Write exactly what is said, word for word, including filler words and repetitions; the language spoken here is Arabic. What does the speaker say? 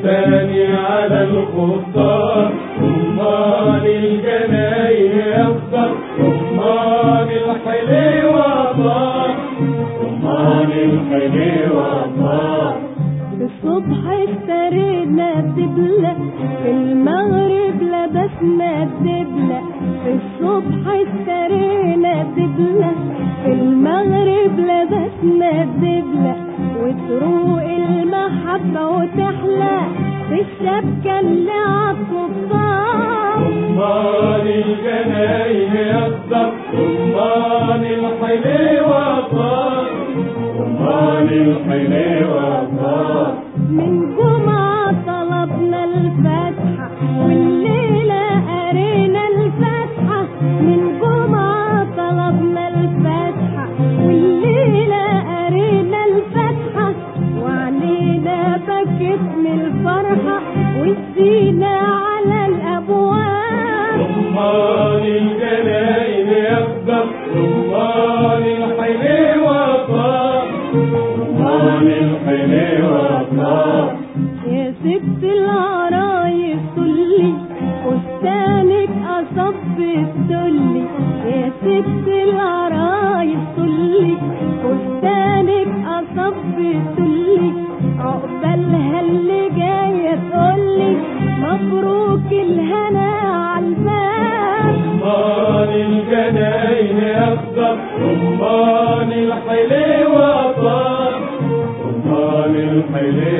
والتاني على الخضار. رمان الجناين يخضر، رمان الحليوة طار، رمان الحليوة طار. الصبح اشترينا الدبلة، في المغرب لبسنا الدبلة. الصبح اشترينا الدبلة، في المغرب لبسنا الدبلة. وتروق المحبة وتحلى في الشبكة اللي عالصفار. رمان الجناين يخضر، رمان الحليوة طار، رمان الحليوة طار. من جمعة طلبنا الفاتحة، والليلة قرينا الفاتحة. من جمعة طلبنا الفاتحة، والليلة قرينا الفاتحة. وعلينا بكت من الفرحة، والزينة على الأبواب. رمان الجناين يخضر، رمان الحليوة طار، رمان الحليوة طار. يا ست العرايس طلي فستانك أصب الدلي. يا ست العرايس طلي فستانك أصب الدلي. عقبالها اللي جاية تقولي مبروك الهنا عالباب. رمان الجناين يخضر، رمان الحليوة طار، رمان الحليوة